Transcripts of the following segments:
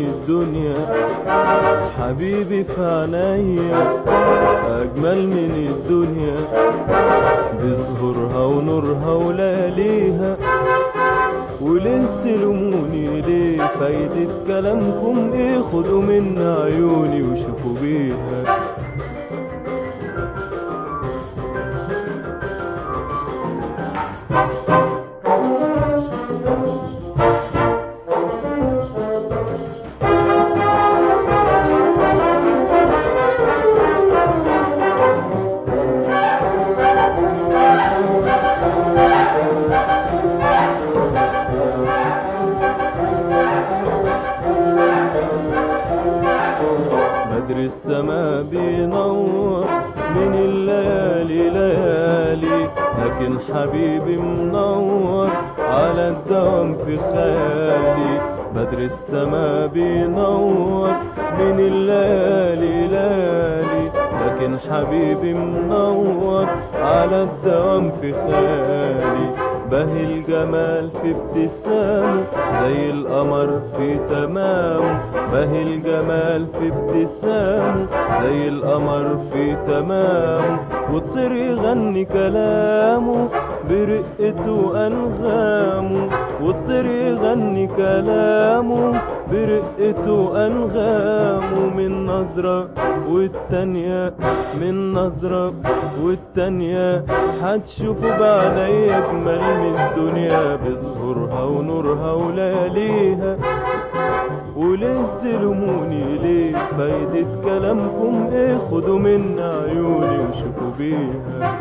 الدنيا، حبيبي في عينيا أجمل من الدنيا، بظهورها ونورها ولياليها. وليه تلوموني ليه؟ فايدة كلامكم ايه؟ خدوا من عيوني وشوفوا بيها. بدر السما بينور من الليالي ليالي، لكن حبيبي منور على الدوام في خيالي. بدر السما بينور من الليالي ليالي، لكن حبيبي منور على الدوام في خيالي. بهي الجمال في ابتسامه زي القمر في تمامه، بهي الجمال في ابتسامه زي القمر في تمامه. والطير يغني كلامه برقته وأنغامه، والطير يغني كلامه برقته وأنغامه. من نظرة والتانية، من نظرة والتانية، هتشوفوا بعيني أجمل من الدنيا، بظهورها ونورها ولياليها. وليه تلوموني ليه؟ فايدة كلامكم ايه؟ خدوا من عيوني وشوفوا بيها.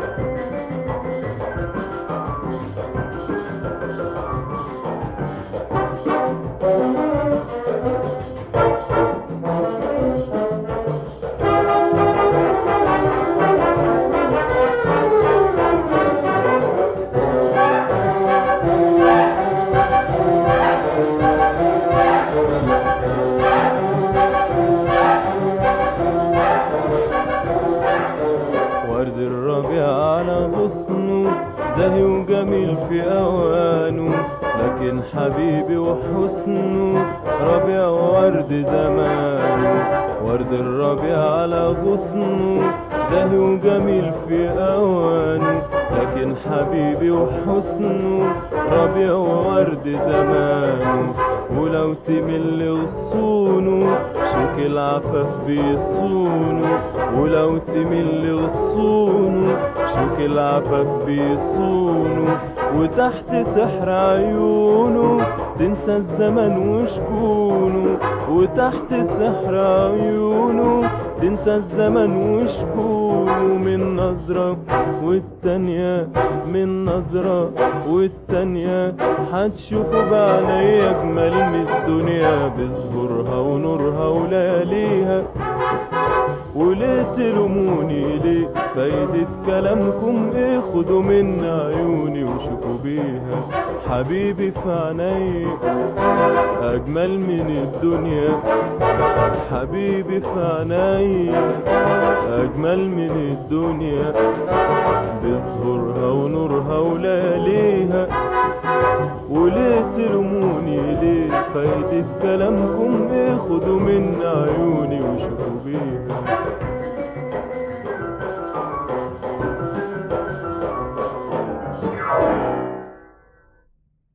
ورد الربيع على غصنه زاهي وجميل في أوانه، لكن حبيبي وحسنه ربيع وورد زمانه. ورد الربيع على غصنه زاهي وجميل في أوانه، لكن حبيبي وحسنه ربيع وورد زمانه. ولو تمل غصونه شوك العفاف بيصونه، ولو تمل غصونه شوك العفاف بيصونه. وتحت سحر عيونه تنسى الزمن وشكونه، وتحت سحر عيونه تنسى الزمن وشكونه. من نظرة والتانية، من نظرة والتانية، هتشوفوا بعيني أجمل من الدنيا، بظهورها ونورها ولياليها. وليه تلوموني ليه؟ فايدة كلامكم ايه؟ خدوا من عيوني وشوفوا بيها. حبيبي في عيني أجمل من الدنيا، حبيبي في عيني أجمل من الدنيا، بظهورها ونورها ولياليها. وليه تلوموني ليه؟ فايدة كلامكم ايه؟ خدوا